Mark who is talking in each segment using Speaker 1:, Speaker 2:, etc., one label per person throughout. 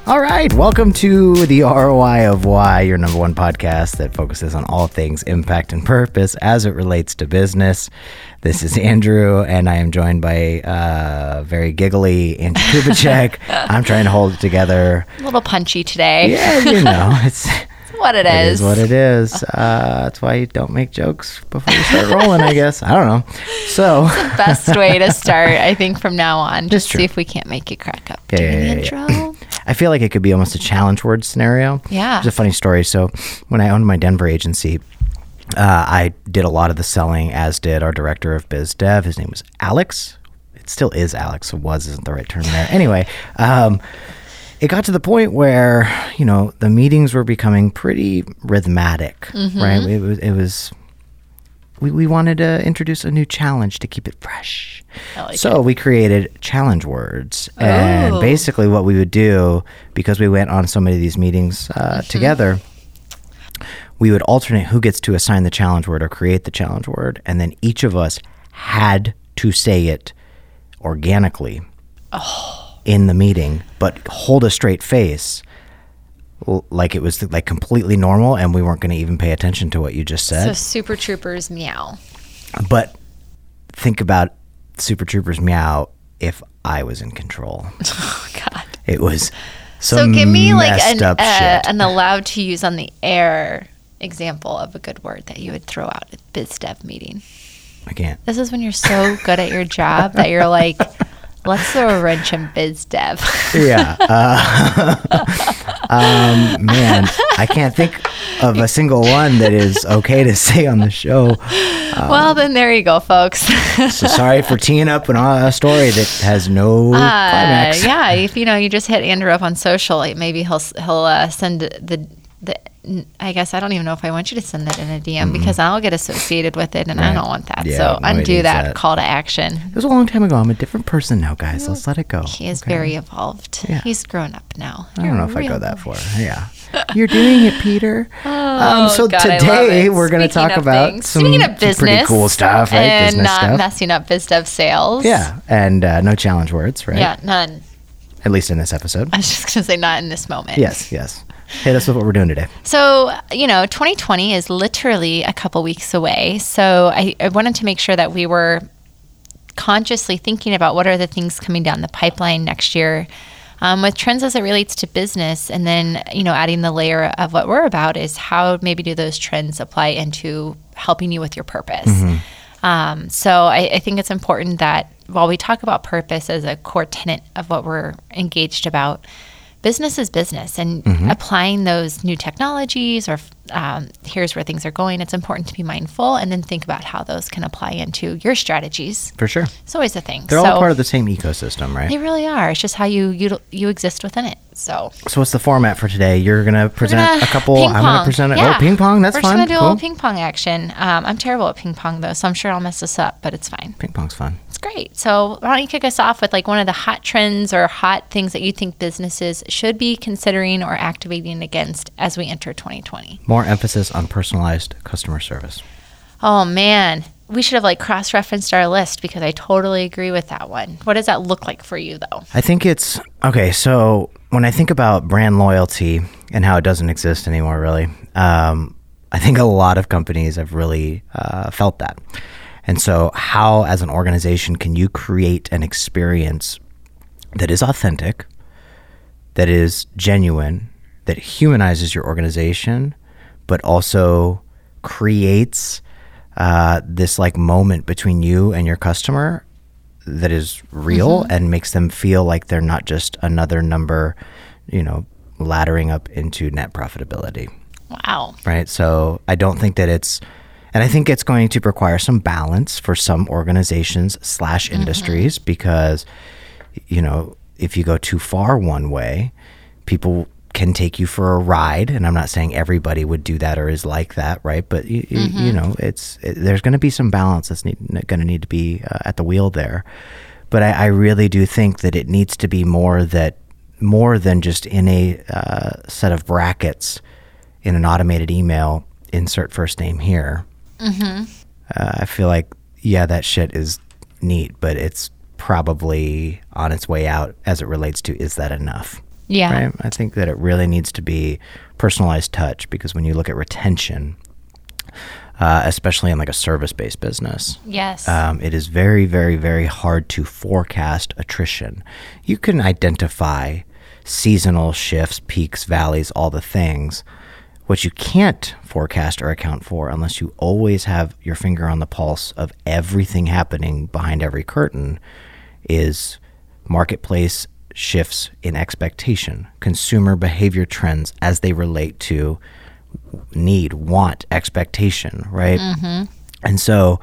Speaker 1: All right, welcome to the ROI of Why, your number one podcast that focuses on all things impact and purpose as it relates to business. This is Andrew, and I am joined by very giggly Andrew Kubicek. I'm trying to hold it together.
Speaker 2: A little punchy today.
Speaker 1: Yeah, you know, it's
Speaker 2: what it is.
Speaker 1: It is what it is. That's why you don't make jokes before you start rolling, I guess. I don't know. So
Speaker 2: the best way to start, I think, from now on. Just
Speaker 1: true.
Speaker 2: see if we can't make you crack up
Speaker 1: Yeah,
Speaker 2: during
Speaker 1: yeah,
Speaker 2: the
Speaker 1: yeah,
Speaker 2: intro.
Speaker 1: I feel like it could be almost a challenge word scenario.
Speaker 2: Yeah.
Speaker 1: It's a funny story. So when I owned my Denver agency, I did a lot of the selling, as did our director of biz dev. His name was Alex. It still is Alex. So was isn't the right term there. Anyway, it got to the point where, you know, the meetings were becoming pretty rhythmic, right? It was we wanted to introduce a new challenge to keep it fresh. So we created challenge words. And basically what we would do, because we went on so many of these meetings together, we would alternate who gets to assign the challenge word or create the challenge word. And then each of us had to say it organically in the meeting, but hold a straight face. Like it was like completely normal and we weren't going to even pay attention to what you just said.
Speaker 2: So Super Troopers meow.
Speaker 1: But think about Super Troopers meow if I was in control.
Speaker 2: Oh, God.
Speaker 1: It was
Speaker 2: So give me like
Speaker 1: shit.
Speaker 2: an allowed to use on the air example of a good word that you would throw out at biz dev meeting.
Speaker 1: I can't.
Speaker 2: This is when you're so good at your job that you're like, let's throw a wrench in biz dev.
Speaker 1: Yeah. Man, I can't think of a single one that is okay to say on the show.
Speaker 2: Well, then there you go, folks.
Speaker 1: So sorry for teeing up a story that has no climax.
Speaker 2: Yeah, if you just hit Andrew up on social, maybe he'll send the. I guess I don't even know if I want you to send that in a DM because I'll get associated with it, and I don't want that.
Speaker 1: Yeah,
Speaker 2: so
Speaker 1: nobody
Speaker 2: undo
Speaker 1: needs
Speaker 2: that
Speaker 1: that.
Speaker 2: call to action.
Speaker 1: It was a long time ago. I'm a different person now, guys. Let's let it go.
Speaker 2: He is
Speaker 1: okay?
Speaker 2: very evolved.
Speaker 1: Yeah.
Speaker 2: He's grown up now.
Speaker 1: I don't know if I go that far. Yeah. You're doing it, Peter. So
Speaker 2: God, I love
Speaker 1: today
Speaker 2: it.
Speaker 1: we're going to
Speaker 2: Speaking
Speaker 1: talk
Speaker 2: of
Speaker 1: about
Speaker 2: things.
Speaker 1: some
Speaker 2: Speaking of business
Speaker 1: pretty cool stuff, right?
Speaker 2: And
Speaker 1: Business
Speaker 2: not
Speaker 1: stuff.
Speaker 2: messing up biz dev sales.
Speaker 1: Yeah, and no challenge words, right?
Speaker 2: Yeah, none.
Speaker 1: At least in this episode.
Speaker 2: I was just going to say not in this moment.
Speaker 1: Yes. Hit us with what we're doing today.
Speaker 2: So, 2020 is literally a couple weeks away. So I wanted to make sure that we were consciously thinking about what are the things coming down the pipeline next year with trends as it relates to business. And then, adding the layer of what we're about is how maybe do those trends apply into helping you with your purpose. So I think it's important that while we talk about purpose as a core tenet of what we're engaged about, business is business, and applying those new technologies or here's where things are going, it's important to be mindful and then think about how those can apply into your strategies.
Speaker 1: For sure.
Speaker 2: It's always a thing.
Speaker 1: They're all part of the same ecosystem, right?
Speaker 2: They really are. It's just how you exist within it. So
Speaker 1: what's the format for today? You're going to present a couple.
Speaker 2: Ping
Speaker 1: I'm going to
Speaker 2: pong.
Speaker 1: present it.
Speaker 2: Yeah.
Speaker 1: Oh, ping pong. That's
Speaker 2: We're
Speaker 1: fun.
Speaker 2: just going to do a
Speaker 1: Cool.
Speaker 2: little ping pong action. I'm terrible at ping pong, though, so I'm sure I'll mess this up, but it's fine.
Speaker 1: Ping pong's fun.
Speaker 2: It's great. So why don't you kick us off with like one of the hot trends or hot things that you think businesses should be considering or activating against as we enter 2020?
Speaker 1: More emphasis on personalized customer service.
Speaker 2: Oh, man. We should have like cross-referenced our list because I totally agree with that one. What does that look like for you, though?
Speaker 1: I think it's okay. So when I think about brand loyalty and how it doesn't exist anymore, really, I think a lot of companies have really felt that. And so how, as an organization, can you create an experience that is authentic, that is genuine, that humanizes your organization, but also creates this like moment between you and your customer that is real and makes them feel like they're not just another number, laddering up into net profitability.
Speaker 2: Wow.
Speaker 1: Right. So I don't think that and I think it's going to require some balance for some organizations / industries because, if you go too far one way, people can take you for a ride. And I'm not saying everybody would do that or is like that. Right. But, there's going to be some balance that's going to need to be at the wheel there. But I really do think that it needs to be more than just in a set of brackets in an automated email, insert first name here. I feel like, that shit is neat, but it's probably on its way out as it relates to, is that enough?
Speaker 2: Yeah.
Speaker 1: Right? I think that it really needs to be personalized touch, because when you look at retention, especially in like a service-based business,
Speaker 2: Yes.
Speaker 1: it is very, very, very hard to forecast attrition. You can identify seasonal shifts, peaks, valleys, all the things. What you can't forecast or account for, unless you always have your finger on the pulse of everything happening behind every curtain, is marketplace shifts in expectation, consumer behavior trends as they relate to need, want, expectation, right? And so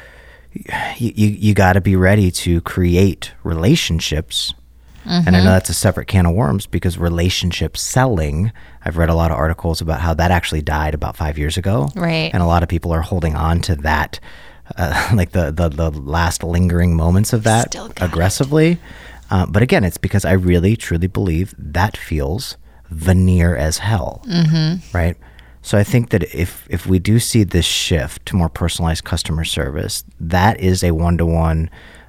Speaker 1: you got to be ready to create relationships. And I know that's a separate can of worms, because relationship selling, I've read a lot of articles about how that actually died about 5 years ago.
Speaker 2: Right.
Speaker 1: And a lot of people are holding on to that, like the last lingering moments of that
Speaker 2: Still got
Speaker 1: aggressively. But again, it's because I really, truly believe that feels veneer as hell, right? So I think that if we do see this shift to more personalized customer service, that is a one-to-one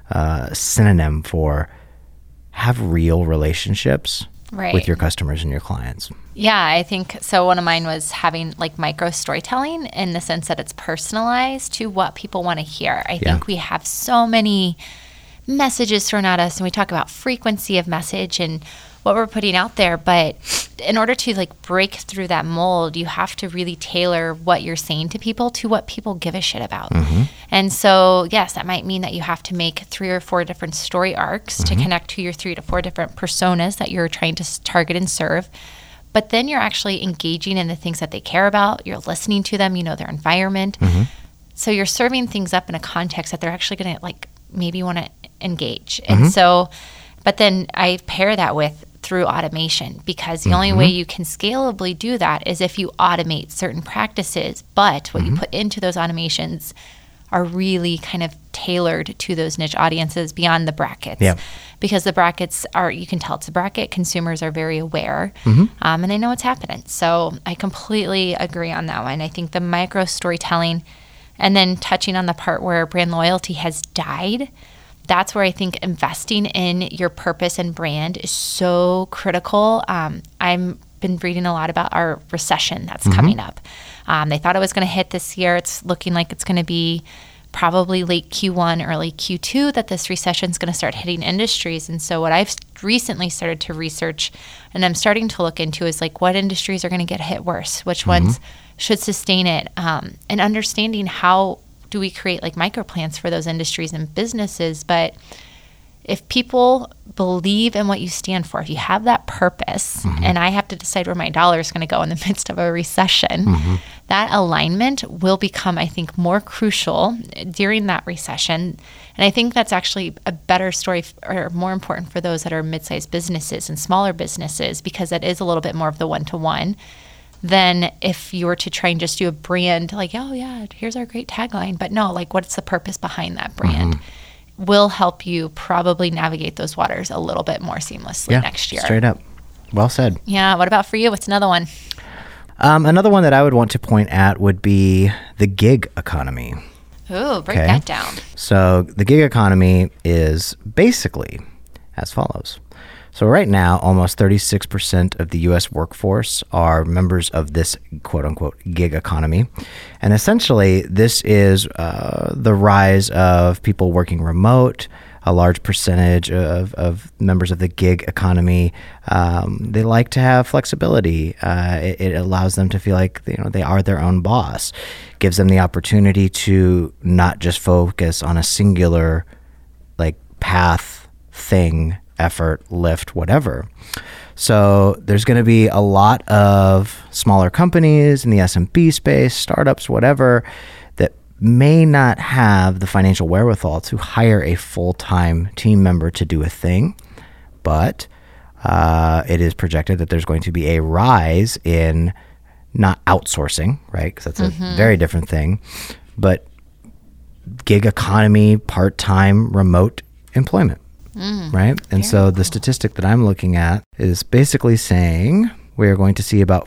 Speaker 1: synonym for have real relationships with your customers and your clients.
Speaker 2: Yeah, I think so. One of mine was having like micro storytelling, in the sense that it's personalized to what people want to hear. I think we have so many messages thrown at us, and we talk about frequency of message and what we're putting out there, but in order to like break through that mold, you have to really tailor what you're saying to people to what people give a shit about. And so yes, that might mean that you have to make 3 or 4 different story arcs to connect to your 3 to 4 different personas that you're trying to target and serve. But then you're actually engaging in the things that they care about. You're listening to them, you know, their environment. So you're serving things up in a context that they're actually going to like maybe want to engage. And so, but then I pair that with through automation, because the only way you can scalably do that is if you automate certain practices, but what you put into those automations are really kind of tailored to those niche audiences beyond the brackets. Because the brackets are, you can tell it's a bracket. Consumers are very aware, and they know what's happening. So I completely agree on that one. I think the micro storytelling, and then touching on the part where brand loyalty has died, that's where I think investing in your purpose and brand is so critical. I've been reading a lot about our recession that's coming up. They thought it was going to hit this year. It's looking like it's going to be probably late Q1, early Q2 that this recession is going to start hitting industries. And so what I've recently started to research and I'm starting to look into is like what industries are going to get hit worse, which ones should sustain it, and understanding how do we create like micro plans for those industries and businesses. But if people believe in what you stand for, if you have that purpose, and I have to decide where my dollar is going to go in the midst of a recession, that alignment will become, I think, more crucial during that recession. And I think that's actually a better story or more important for those that are mid-sized businesses and smaller businesses, because that is a little bit more of the one-to-one than if you were to try and just do a brand like, oh yeah, here's our great tagline. But no, like what's the purpose behind that brand will help you probably navigate those waters a little bit more seamlessly next year.
Speaker 1: Straight up. Well said.
Speaker 2: Yeah. What about for you? What's another one?
Speaker 1: Another one that I would want to point at would be the gig economy.
Speaker 2: Ooh, break that down.
Speaker 1: So the gig economy is basically as follows. So right now, almost 36% of the U.S. workforce are members of this quote-unquote gig economy. And essentially, this is the rise of people working remote. A large percentage of members of the gig economy, they like to have flexibility. It allows them to feel like they are their own boss. Gives them the opportunity to not just focus on a singular like path, thing, effort, lift, whatever. So there's going to be a lot of smaller companies in the SMB space, startups, whatever, that may not have the financial wherewithal to hire a full-time team member to do a thing. But it is projected that there's going to be a rise in not outsourcing, right? Because that's a very different thing. But gig economy, part-time, remote employment. Right? And so the statistic that I'm looking at is basically saying we are going to see about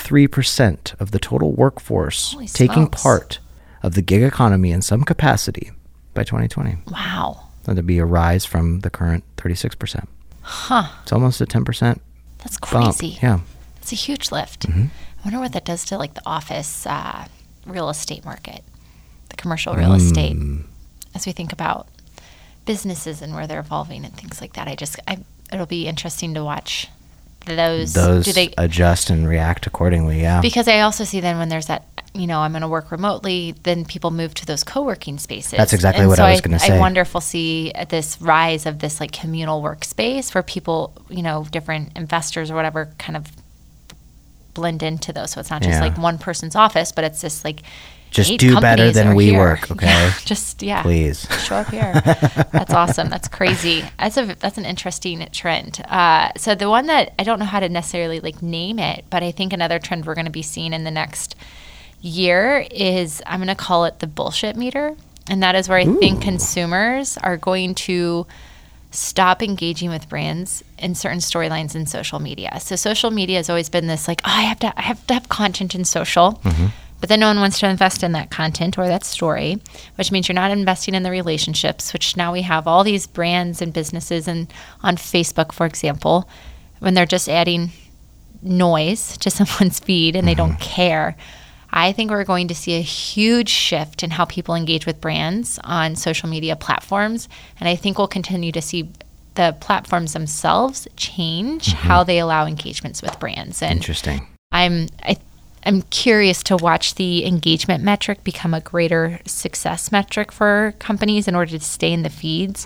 Speaker 1: 43% of the total workforce taking part of the gig economy in some capacity by 2020.
Speaker 2: Wow.
Speaker 1: That'd be a rise from the current 36%.
Speaker 2: Huh.
Speaker 1: It's almost a 10%
Speaker 2: That's
Speaker 1: bump.
Speaker 2: crazy.
Speaker 1: Yeah.
Speaker 2: It's a huge lift.
Speaker 1: Mm-hmm.
Speaker 2: I wonder what that does to like the office real estate market, the commercial real estate, as we think about businesses and where they're evolving and things like that. It'll be interesting to watch those.
Speaker 1: Those adjust and react accordingly. Yeah.
Speaker 2: Because I also see then when there's that, I'm going to work remotely, then people move to those co-working spaces.
Speaker 1: That's exactly what I was going to say.
Speaker 2: I wonder if we'll see this rise of this like communal workspace where people, different investors or whatever kind of blend into those. So it's not just like one person's office, but it's just like
Speaker 1: just do better than we work, okay? Please
Speaker 2: show up here. That's awesome. That's crazy. That's an interesting trend. So the one that I don't know how to necessarily like name it, but I think another trend we're going to be seeing in the next year is, I'm going to call it the bullshit meter, and that is where I think consumers are going to stop engaging with brands in certain storylines in social media. So social media has always been this like, I have to have content in social. But then no one wants to invest in that content or that story, which means you're not investing in the relationships, which now we have all these brands and businesses and on Facebook, for example, when they're just adding noise to someone's feed and they don't care. I think we're going to see a huge shift in how people engage with brands on social media platforms. And I think we'll continue to see the platforms themselves change how they allow engagements with brands. And
Speaker 1: interesting.
Speaker 2: I'm curious to watch the engagement metric become a greater success metric for companies in order to stay in the feeds.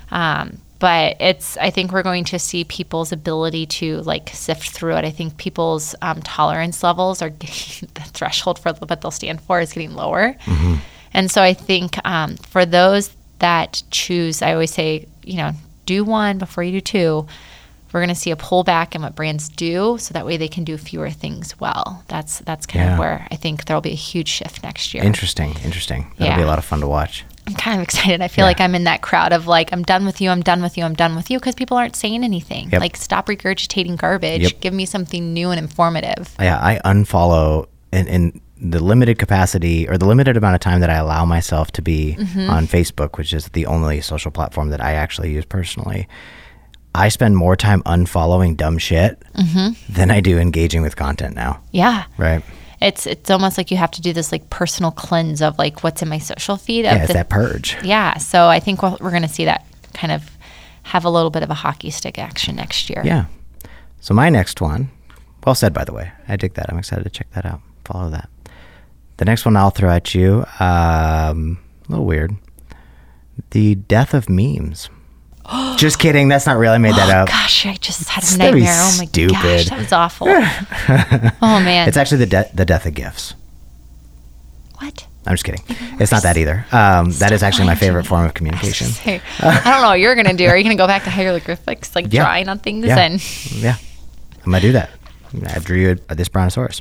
Speaker 2: But I think we're going to see people's ability to like sift through it. I think people's tolerance levels are getting, the threshold for what they'll stand for is getting lower. And so I think for those that choose, I always say, do one before you do two. We're going to see a pullback in what brands do, so that way they can do fewer things well. That's kind of where I think there'll be a huge shift next year.
Speaker 1: Interesting. That'll be a lot of fun to watch.
Speaker 2: I'm kind of excited. I feel like I'm in that crowd of like, I'm done with you, because people aren't saying anything. Like, stop regurgitating garbage. Give me something new and informative.
Speaker 1: Yeah, I unfollow in the limited capacity or the limited amount of time that I allow myself to be on Facebook, which is the only social platform that I actually use personally. I spend more time unfollowing dumb shit than I do engaging with content now.
Speaker 2: Yeah.
Speaker 1: Right.
Speaker 2: It's almost like you have to do this like personal cleanse of like what's in my social feed.
Speaker 1: Yeah, it's that purge.
Speaker 2: Yeah. So I think we're going to see that kind of have a little bit of a hockey stick action next year.
Speaker 1: Yeah. So my next one, well said, by the way. I dig that. I'm excited to check that out. Follow that. The next one I'll throw at you, a little weird. The death of memes. Just kidding. That's not real. I made that up.
Speaker 2: Gosh, I just had a nightmare. Oh my gosh, that was awful. Oh man.
Speaker 1: It's actually the death of GIFs.
Speaker 2: What?
Speaker 1: I'm just kidding. It's not that either. That is actually my favorite form of communication.
Speaker 2: I don't know what you're going to do. Are you going to go back to hieroglyphics, like drawing on things?
Speaker 1: Yeah.
Speaker 2: And
Speaker 1: I'm going to do that. I drew this brontosaurus.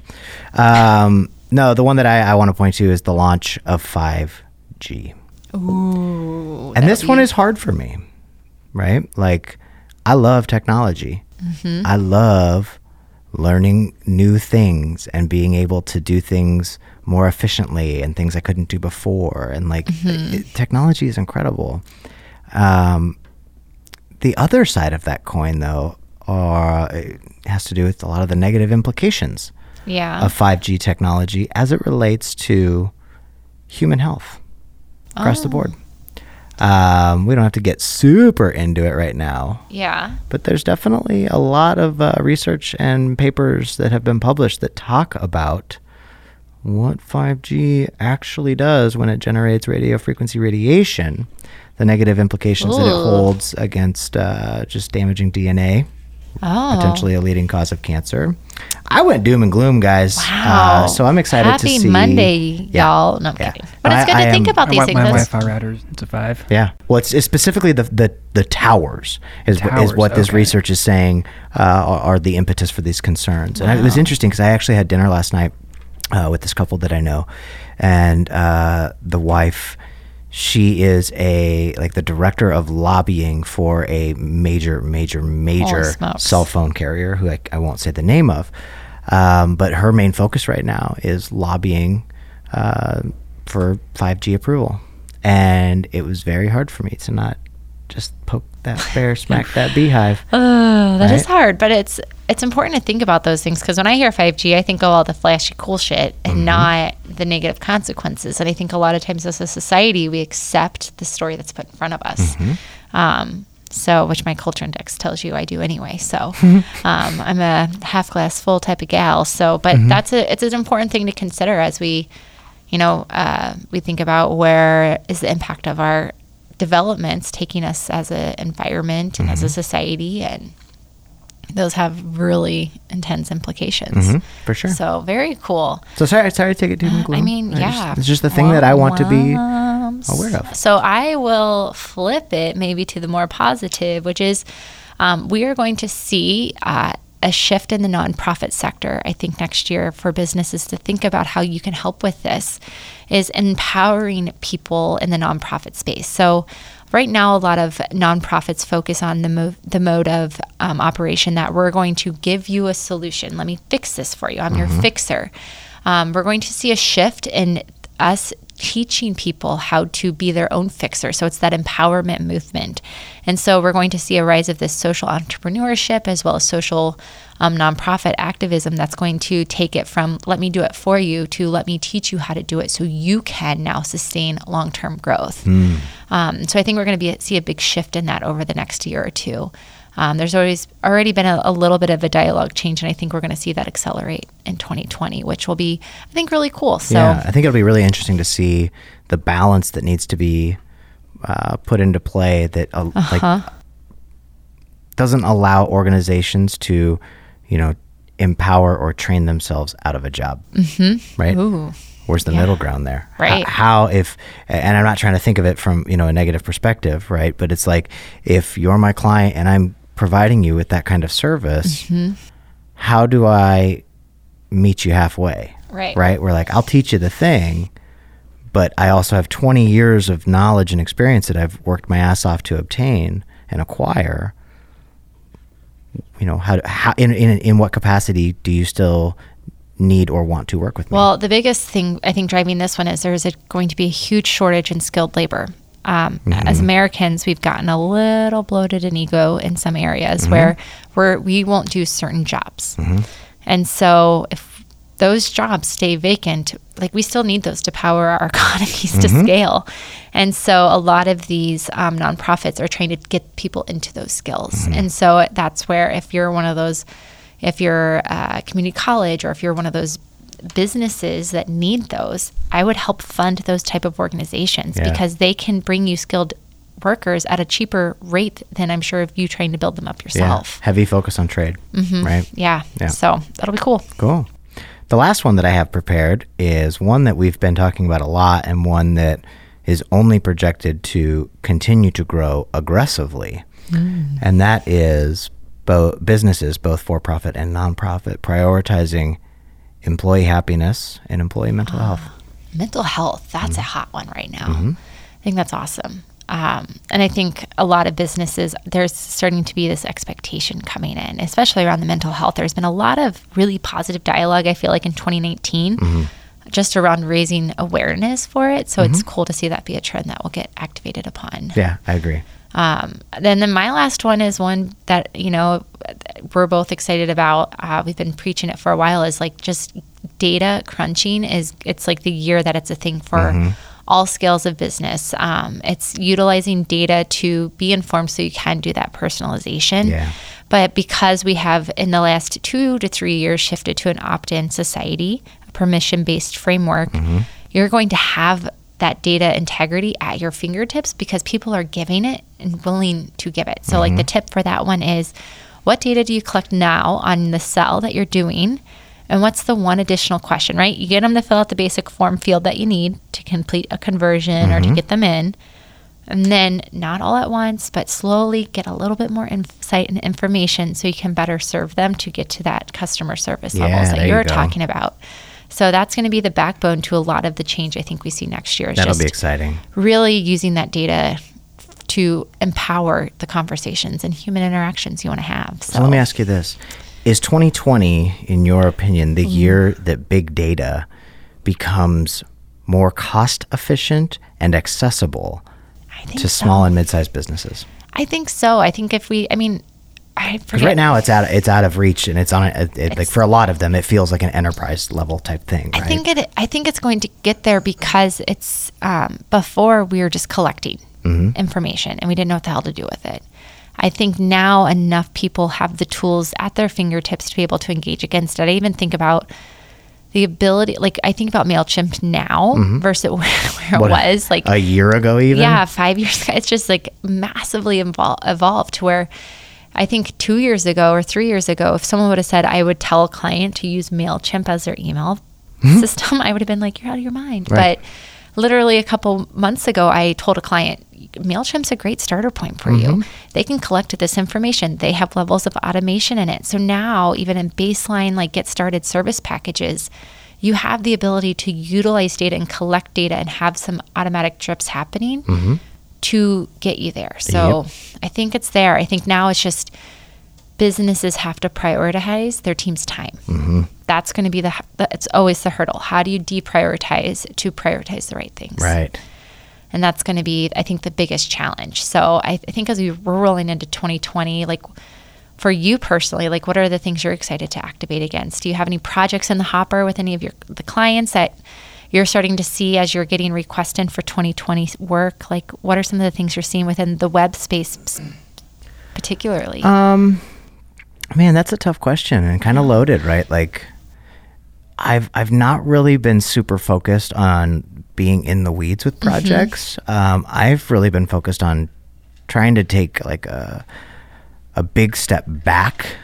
Speaker 1: No, the one that I want to point to is the launch of 5G.
Speaker 2: Ooh.
Speaker 1: And this one is hard for me. Right? Like, I love technology. I love learning new things and being able to do things more efficiently and things I couldn't do before. And like, technology is incredible. The other side of that coin, though, it has to do with a lot of the negative implications of 5G technology as it relates to human health across the board. We don't have to get super into it right now.
Speaker 2: Yeah.
Speaker 1: But there's definitely a lot of research and papers that have been published that talk about what 5G actually does when it generates radio frequency radiation, the negative implications that it holds against just damaging DNA, potentially a leading cause of cancer. I went doom and gloom, guys.
Speaker 2: Wow.
Speaker 1: So I'm excited to see.
Speaker 2: Happy Monday, y'all. No, I'm kidding. But it's good to think about these things.
Speaker 3: My Wi-Fi router, it's a 5.
Speaker 1: Yeah. Well, it's specifically the towers is what this research is saying are the impetus for these concerns. And it was interesting because I actually had dinner last night with this couple that I know, and the wife, she is the director of lobbying for a major cell phone carrier who I won't say the name of. But her main focus right now is lobbying for 5G approval. And it was very hard for me to not just poke that bear, smack that beehive.
Speaker 2: Oh, that is hard. But it's it's important to think about those things, because when I hear 5G, I think of all the flashy cool shit and not the negative consequences. And I think a lot of times as a society, we accept the story that's put in front of us. So, which my culture index tells you I do anyway. So, I'm a half glass full type of gal. So, but it's an important thing to consider as we, we think about where is the impact of our developments taking us as an environment and as a society, and those have really intense implications.
Speaker 1: For sure.
Speaker 2: So very cool.
Speaker 1: So sorry to take it doom and gloom.
Speaker 2: I mean, yeah.
Speaker 1: It's just the thing that I want to be aware of.
Speaker 2: So I will flip it maybe to the more positive, which is we are going to see a shift in the nonprofit sector, I think, next year for businesses to think about how you can help with this, is empowering people in the nonprofit space. So right now, a lot of nonprofits focus on the mode of operation that we're going to give you a solution. Let me fix this for you. I'm your fixer. We're going to see a shift in us teaching people how to be their own fixer. So it's that empowerment movement. And so we're going to see a rise of this social entrepreneurship as well as social nonprofit activism that's going to take it from let me do it for you to let me teach you how to do it so you can now sustain long-term growth. So I think we're going to see a big shift in that over the next year or two. There's already been a little bit of a dialogue change, and I think we're going to see that accelerate in 2020, which will be, I think, really cool. So
Speaker 1: yeah, I think it'll be really interesting to see the balance that needs to be put into play that like doesn't allow organizations to, empower or train themselves out of a job, right?
Speaker 2: Ooh.
Speaker 1: Where's the middle ground there?
Speaker 2: Right.
Speaker 1: And I'm not trying to think of it from, a negative perspective, right? But it's like, if you're my client and I'm providing you with that kind of service, how do I meet you halfway?
Speaker 2: Right.
Speaker 1: Right? We're like, I'll teach you the thing, but I also have 20 years of knowledge and experience that I've worked my ass off to obtain and acquire. How in what capacity do you still need or want to work with me?
Speaker 2: Well, the biggest thing I think driving this one is there's going to be a huge shortage in skilled labor. As Americans, we've gotten a little bloated in ego in some areas where we won't do certain jobs. And so if those jobs stay vacant, like we still need those to power our economies to scale. And so a lot of these nonprofits are trying to get people into those skills. And so that's where if you're a community college or if you're one of those businesses that need those, I would help fund those type of organizations because they can bring you skilled workers at a cheaper rate than I'm sure if you trying to build them up yourself.
Speaker 1: Yeah. Heavy focus on trade, right?
Speaker 2: Yeah. So that'll be cool.
Speaker 1: Cool. The last one that I have prepared is one that we've been talking about a lot and one that is only projected to continue to grow aggressively. And that is businesses, both for-profit and nonprofit, prioritizing employee happiness and employee mental health.
Speaker 2: Mental health, that's a hot one right now. I think that's awesome. And I think a lot of businesses, there's starting to be this expectation coming in, especially around the mental health. There's been a lot of really positive dialogue, I feel like, in 2019, just around raising awareness for it. So it's cool to see that be a trend that will get activated upon.
Speaker 1: Yeah, I agree.
Speaker 2: Then my last one is one that, we're both excited about. We've been preaching it for a while, is like just data crunching it's like the year that it's a thing for all scales of business. It's utilizing data to be informed so you can do that personalization.
Speaker 1: Yeah.
Speaker 2: But because we have in the last 2 to 3 years shifted to an opt-in society, a permission-based framework, you're going to have that data integrity at your fingertips because people are giving it and willing to give it. So like the tip for that one is, what data do you collect now on the sell that you're doing? And what's the one additional question, right? You get them to fill out the basic form field that you need to complete a conversion or to get them in. And then not all at once, but slowly get a little bit more insight and information so you can better serve them to get to that customer service levels that you're talking about. So that's going to be the backbone to a lot of the change I think we see next year.
Speaker 1: That'll be exciting.
Speaker 2: Really using that data to empower the conversations and human interactions you want to have.
Speaker 1: So let me ask you this. Is 2020, in your opinion, the year that big data becomes more cost efficient and accessible to small and mid-sized businesses?
Speaker 2: I think so. I think I
Speaker 1: Because
Speaker 2: forget.
Speaker 1: right now it's out of reach, and it's on like for a lot of them, it feels like an enterprise level type thing. Right?
Speaker 2: I think it's going to get there because it's before we were just collecting information and we didn't know what the hell to do with it. I think now enough people have the tools at their fingertips to be able to engage against it. I even think about the ability, like I think about MailChimp now versus where it was like
Speaker 1: a year ago, even.
Speaker 2: Yeah, 5 years ago. It's just like massively evolved to where I think 2 years ago or 3 years ago, if someone would have said I would tell a client to use MailChimp as their email system, I would have been like, you're out of your mind.
Speaker 1: Right.
Speaker 2: But literally a couple months ago, I told a client, MailChimp's a great starter point for you. They can collect this information. They have levels of automation in it. So now even in baseline, like get started service packages, you have the ability to utilize data and collect data and have some automatic drips happening to get you there. So I think it's there. I think now it's just businesses have to prioritize their team's time. That's going to be it's always the hurdle. How do you deprioritize to prioritize the right things?
Speaker 1: Right.
Speaker 2: And that's going to be, I think, the biggest challenge. So I think as we're rolling into 2020, like for you personally, like what are the things you're excited to activate against? Do you have any projects in the hopper with any of the clients that you're starting to see as you're getting requests in for 2020 work? Like what are some of the things you're seeing within the web space particularly?
Speaker 1: Man, that's a tough question and kind of loaded, right? Like I've not really been super focused on being in the weeds with projects. I've really been focused on trying to take like a big step back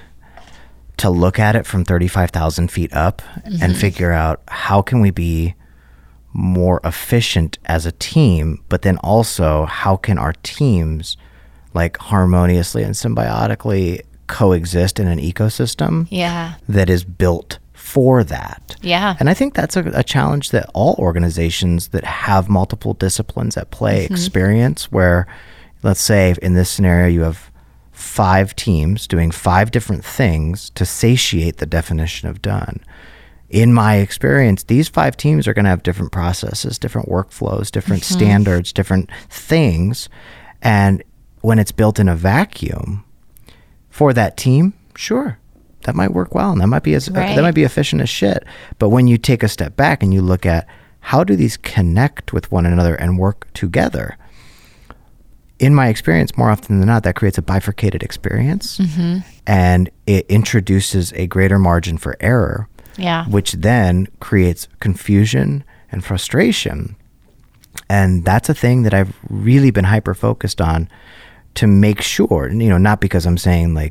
Speaker 1: to look at it from 35,000 feet up and figure out how can we be more efficient as a team, but then also how can our teams like harmoniously and symbiotically coexist in an ecosystem that is built for that.
Speaker 2: Yeah.
Speaker 1: And I think that's a challenge that all organizations that have multiple disciplines at play experience, where let's say in this scenario you have 5 teams doing 5 different things to satiate the definition of done. In my experience, these 5 teams are going to have different processes, different workflows, different standards, different things. And when it's built in a vacuum for that team, sure, that might work well, and that might be that might be efficient as shit. But when you take a step back and you look at how do these connect with one another and work together, in my experience, more often than not, that creates a bifurcated experience, and it introduces a greater margin for error, which then creates confusion and frustration. And that's a thing that I've really been hyper focused on to make sure, not because I'm saying like,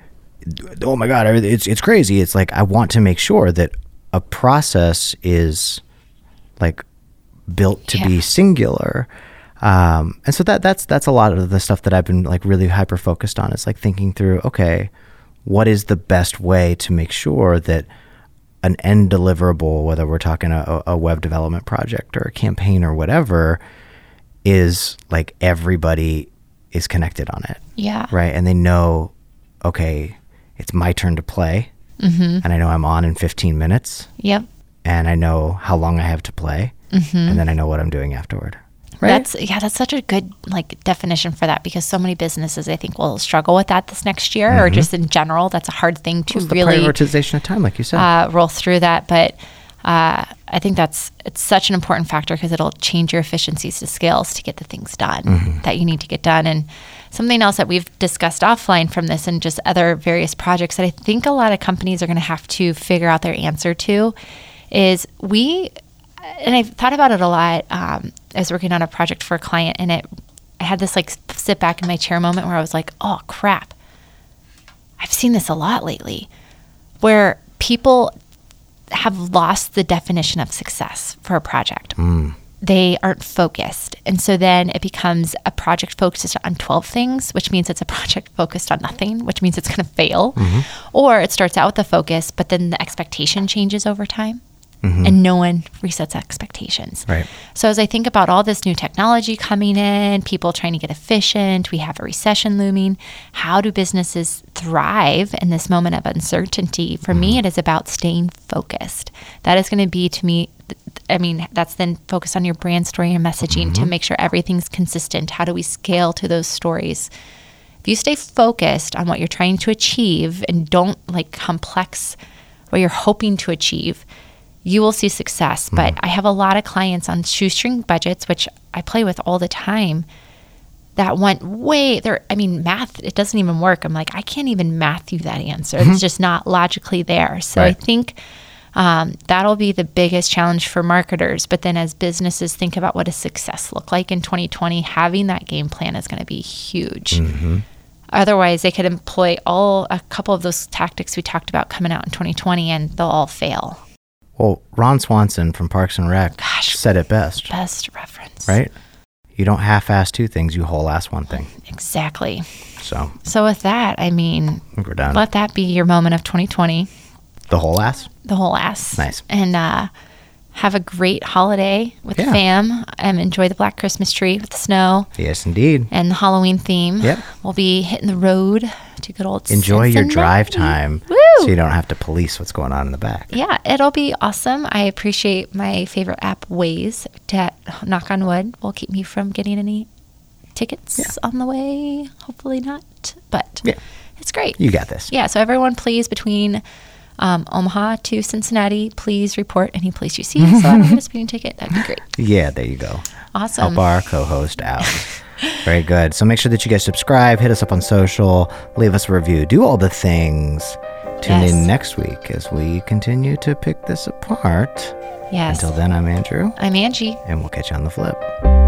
Speaker 1: oh my God, it's crazy. It's like, I want to make sure that a process is like built to be singular. And so that's a lot of the stuff that I've been like really hyper focused on. It's like thinking through, okay, what is the best way to make sure that an end deliverable, whether we're talking a web development project or a campaign or whatever, is like everybody is connected on it.
Speaker 2: Yeah.
Speaker 1: Right. And they know, okay, it's my turn to play, and I know I'm on in 15 minutes.
Speaker 2: Yep.
Speaker 1: And I know how long I have to play, and then I know what I'm doing afterward. Right?
Speaker 2: That's such a good like definition for that, because so many businesses I think will struggle with that this next year, or just in general. That's a hard thing to really
Speaker 1: prioritization of time, like you said,
Speaker 2: roll through that. But I think it's such an important factor because it'll change your efficiencies to scales to get the things done that you need to get done. And something else that we've discussed offline from this and just other various projects that I think a lot of companies are going to have to figure out their answer to is and I've thought about it a lot. I was working on a project for a client, and I had this like sit back in my chair moment where I was like, oh crap, I've seen this a lot lately, where people have lost the definition of success for a project. They aren't focused. And so then it becomes a project focused on 12 things, which means it's a project focused on nothing, which means it's going to fail. Or it starts out with the focus, but then the expectation changes over time. And no one resets expectations.
Speaker 1: Right.
Speaker 2: So as I think about all this new technology coming in, people trying to get efficient, we have a recession looming. How do businesses thrive in this moment of uncertainty? For me, it is about staying focused. That is going to be, to me, that's then focused on your brand story and messaging to make sure everything's consistent. How do we scale to those stories? If you stay focused on what you're trying to achieve and don't like complex what you're hoping to achieve, you will see success. But I have a lot of clients on shoestring budgets, which I play with all the time, that went way there. I mean, math, it doesn't even work. I'm like, I can't even math you that answer. It's just not logically there. So
Speaker 1: Right.
Speaker 2: I think that'll be the biggest challenge for marketers. But then as businesses think about what does success look like in 2020, having that game plan is going to be huge. Otherwise, they could employ a couple of those tactics we talked about coming out in 2020 and they'll all fail.
Speaker 1: Well, Ron Swanson from Parks and Rec said it best,
Speaker 2: Best reference.
Speaker 1: right? You don't half-ass two things, you whole-ass one thing.
Speaker 2: Exactly.
Speaker 1: So,
Speaker 2: So with that, I mean,
Speaker 1: I think we're done.
Speaker 2: let that be your moment of 2020,
Speaker 1: The whole ass?
Speaker 2: the whole ass.
Speaker 1: Nice.
Speaker 2: And have a great holiday with the
Speaker 1: Yeah.
Speaker 2: fam. Enjoy the Black Christmas tree with the snow
Speaker 1: Yes, indeed.
Speaker 2: and the Halloween theme.
Speaker 1: Yep.
Speaker 2: We'll be hitting the road to good old
Speaker 1: Enjoy your
Speaker 2: Cincinnati.
Speaker 1: drive time
Speaker 2: Woo!
Speaker 1: so you don't have to police what's going on in the back.
Speaker 2: Yeah, it'll be awesome. I appreciate my favorite app, Waze, to knock on wood, will keep me from getting any tickets on the way. Hopefully not, but
Speaker 1: Yeah.
Speaker 2: it's great.
Speaker 1: You got this.
Speaker 2: Yeah, so everyone, please, between Omaha to Cincinnati, please report any place you see so I don't get a speeding ticket. That'd be great.
Speaker 1: Yeah, there you go.
Speaker 2: Awesome.
Speaker 1: Help our co-host out. Very good. So make sure that you guys subscribe, hit us up on social, leave us a review, do all the things. Tune
Speaker 2: Yes.
Speaker 1: in next week as we continue to pick this apart.
Speaker 2: Yes.
Speaker 1: Until then, I'm Andrew,
Speaker 2: I'm Angie.
Speaker 1: and we'll catch you on the flip.